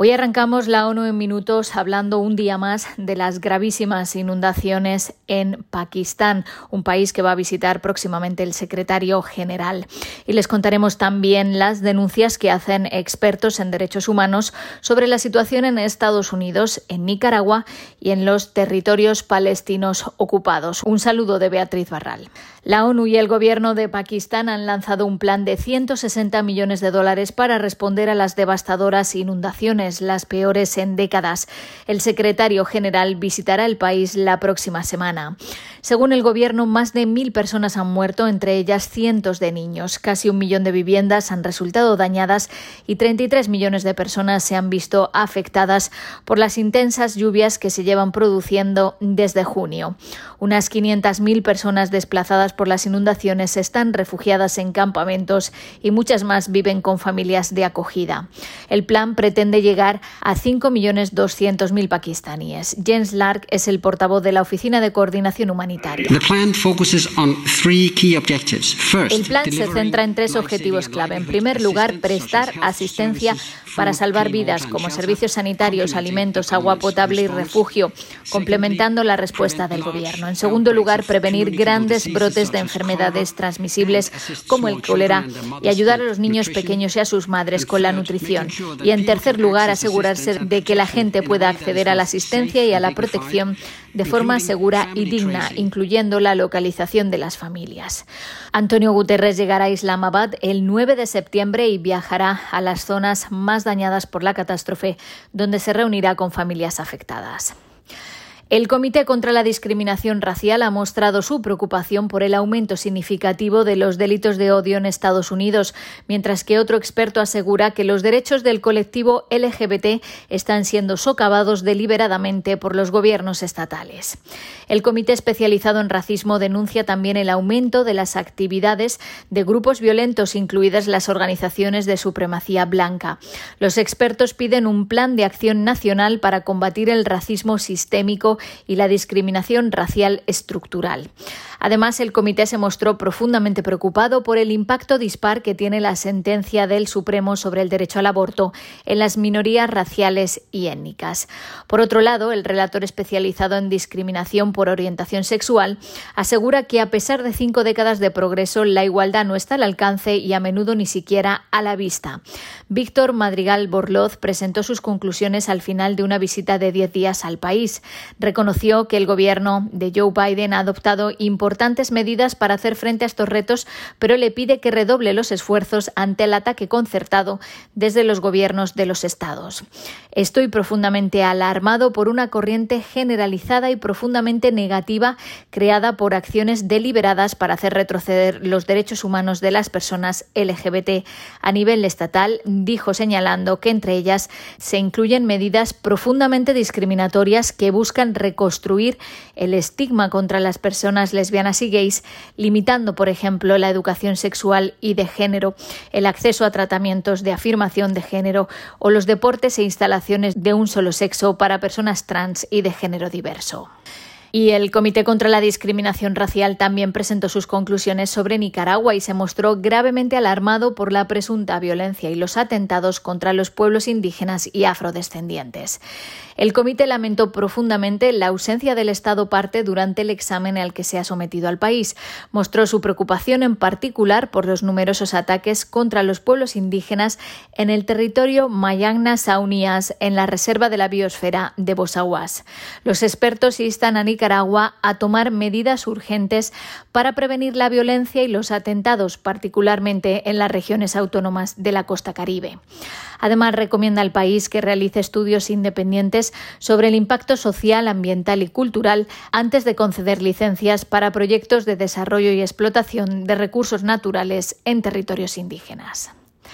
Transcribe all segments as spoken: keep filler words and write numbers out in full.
Hoy arrancamos la ONU en minutos hablando un día más de las gravísimas inundaciones en Pakistán, un país que va a visitar próximamente el secretario general. Y les contaremos también las denuncias que hacen expertos en derechos humanos sobre la situación en Estados Unidos, en Nicaragua y en los territorios palestinos ocupados. Un saludo de Beatriz Barral. La ONU y el gobierno de Pakistán han lanzado un plan de ciento sesenta millones de dólares para responder a las devastadoras inundaciones, las peores en décadas. El secretario general visitará el país la próxima semana. Según el gobierno, más de mil personas han muerto, entre ellas cientos de niños. Casi un millón de viviendas han resultado dañadas y treinta y tres millones de personas se han visto afectadas por las intensas lluvias que se llevan produciendo desde junio. Unas quinientas mil personas desplazadas por las inundaciones están refugiadas en campamentos y muchas más viven con familias de acogida. El plan pretende llegar a cinco millones doscientos mil pakistaníes. Jens Lark es el portavoz de la Oficina de Coordinación Humanitaria. El plan se centra en tres objetivos clave. En primer lugar, prestar asistencia para salvar vidas, como servicios sanitarios, alimentos, agua potable y refugio, complementando la respuesta del gobierno. En segundo lugar, prevenir grandes brotes de enfermedades transmisibles como el cólera y ayudar a los niños pequeños y a sus madres con la nutrición. Y en tercer lugar, asegurarse de que la gente pueda acceder a la asistencia y a la protección de forma segura y digna, incluyendo la localización de las familias. Antonio Guterres llegará a Islamabad el nueve de septiembre y viajará a las zonas más dañadas por la catástrofe, donde se reunirá con familias afectadas. El Comité contra la Discriminación Racial ha mostrado su preocupación por el aumento significativo de los delitos de odio en Estados Unidos, mientras que otro experto asegura que los derechos del colectivo L G B T están siendo socavados deliberadamente por los gobiernos estatales. El Comité especializado en racismo denuncia también el aumento de las actividades de grupos violentos, incluidas las organizaciones de supremacía blanca. Los expertos piden un plan de acción nacional para combatir el racismo sistémico y la discriminación racial estructural. Además, el comité se mostró profundamente preocupado por el impacto dispar que tiene la sentencia del Supremo sobre el derecho al aborto en las minorías raciales y étnicas. Por otro lado, el relator especializado en discriminación por orientación sexual asegura que a pesar de cinco décadas de progreso, la igualdad no está al alcance y a menudo ni siquiera a la vista. Víctor Madrigal Borloz presentó sus conclusiones al final de una visita de diez días al país. Reconoció que el gobierno de Joe Biden ha adoptado importantes medidas para hacer frente a estos retos, pero le pide que redoble los esfuerzos ante el ataque concertado desde los gobiernos de los estados. Estoy profundamente alarmado por una corriente generalizada y profundamente negativa creada por acciones deliberadas para hacer retroceder los derechos humanos de las personas L G B T a nivel estatal, dijo, señalando que entre ellas se incluyen medidas profundamente discriminatorias que buscan reconstruir el estigma contra las personas lesbianas y gays, limitando, por ejemplo, la educación sexual y de género, el acceso a tratamientos de afirmación de género o los deportes e instalaciones de un solo sexo para personas trans y de género diverso. Y el Comité contra la Discriminación Racial también presentó sus conclusiones sobre Nicaragua y se mostró gravemente alarmado por la presunta violencia y los atentados contra los pueblos indígenas y afrodescendientes. El comité lamentó profundamente la ausencia del Estado parte durante el examen al que se ha sometido al país. Mostró su preocupación en particular por los numerosos ataques contra los pueblos indígenas en el territorio Mayangna-Saunias, en la Reserva de la Biosfera de Bosawas. Los expertos instan a Nicaragua a tomar medidas urgentes para prevenir la violencia y los atentados, particularmente en las regiones autónomas de la costa caribe. Además, recomienda al país que realice estudios independientes sobre el impacto social, ambiental y cultural antes de conceder licencias para proyectos de desarrollo y explotación de recursos naturales en territorios indígenas.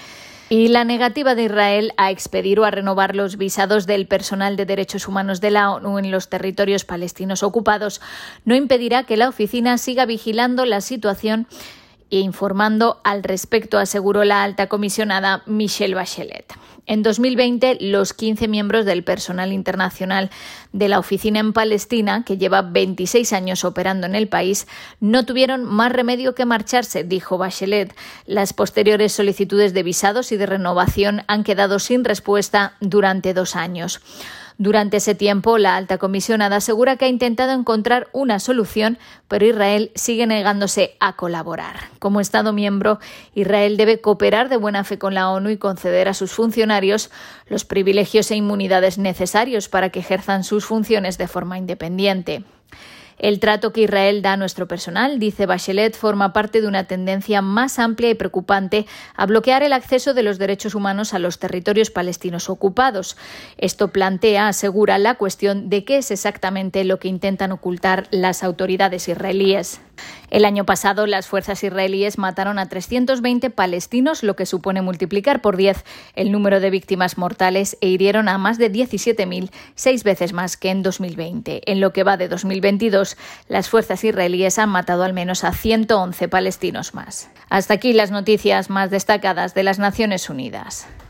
Y la negativa de Israel a expedir o a renovar los visados del personal de derechos humanos de la ONU en los territorios palestinos ocupados no impedirá que la oficina siga vigilando la situación e informando al respecto, aseguró la alta comisionada Michelle Bachelet. En dos mil veinte, los quince miembros del personal internacional de la oficina en Palestina, que lleva veintiséis años operando en el país, no tuvieron más remedio que marcharse, dijo Bachelet. Las posteriores solicitudes de visados y de renovación han quedado sin respuesta durante dos años. Durante ese tiempo, la alta comisionada asegura que ha intentado encontrar una solución, pero Israel sigue negándose a colaborar. Como Estado miembro, Israel debe cooperar de buena fe con la ONU y conceder a sus funcionarios los privilegios e inmunidades necesarios para que ejerzan sus funciones de forma independiente. El trato que Israel da a nuestro personal, dice Bachelet, forma parte de una tendencia más amplia y preocupante a bloquear el acceso de los derechos humanos a los territorios palestinos ocupados. Esto plantea, asegura, la cuestión de qué es exactamente lo que intentan ocultar las autoridades israelíes. El año pasado, las fuerzas israelíes mataron a trescientos veinte palestinos, lo que supone multiplicar por diez el número de víctimas mortales, e hirieron a más de diecisiete mil, seis veces más que en dos mil veinte. En lo que va de dos mil veintidós, las fuerzas israelíes han matado al menos a ciento once palestinos más. Hasta aquí las noticias más destacadas de las Naciones Unidas.